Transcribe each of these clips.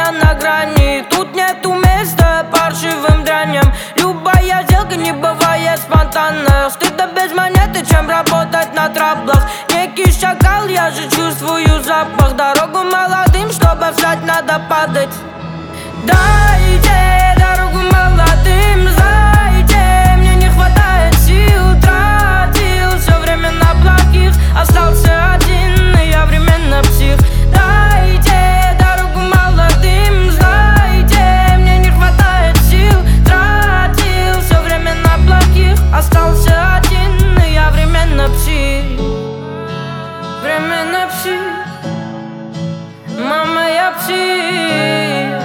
я на грани. Тут нету места паршивым дряням. Любая сделка не бывает спонтанно. Стыдно без монеты, чем работать на траблах. Некий шакал, я же чувствую запах. Дорогу молодым, чтобы встать, надо падать. Дайте дорогу молодым, знаете, мне не хватает сил. Тратил все время на плохих, остался один, и я временно псих. Дайте дорогу молодым, знаете, мне не хватает сил. Тратил все время на плохих, остался один, и я временно псих. Временно псих. Мама, я псих.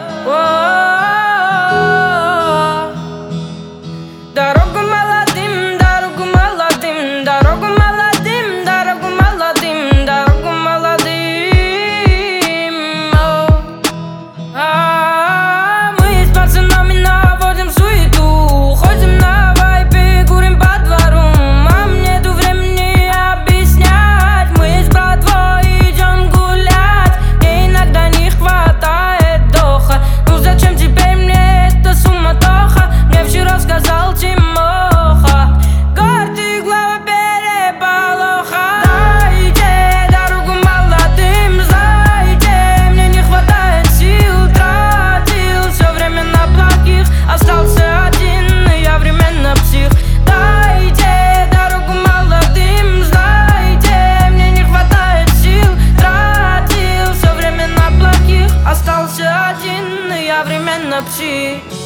Дорогу молодым, дорогу молодым, дорогу молодым, дорогу молодым, дорогу молодым. Мы с пацанами наводим суету, ходим на вайпе, курим по двору. Мам, нету времени объяснять, мы с братвой идем гулять. Мне иногда не хватает доха. Ну зачем теперь мне эта суматоха? Мне вчера сказал Тимоха, гордый глава переполоха. Дайте дорогу молодым, знаете, мне не хватает сил. Тратил все время на плохих, остался один, и я временно псих. Дайте дорогу молодым, знаете, мне не хватает сил. Тратил все время на плохих, остался один, и я временно псих.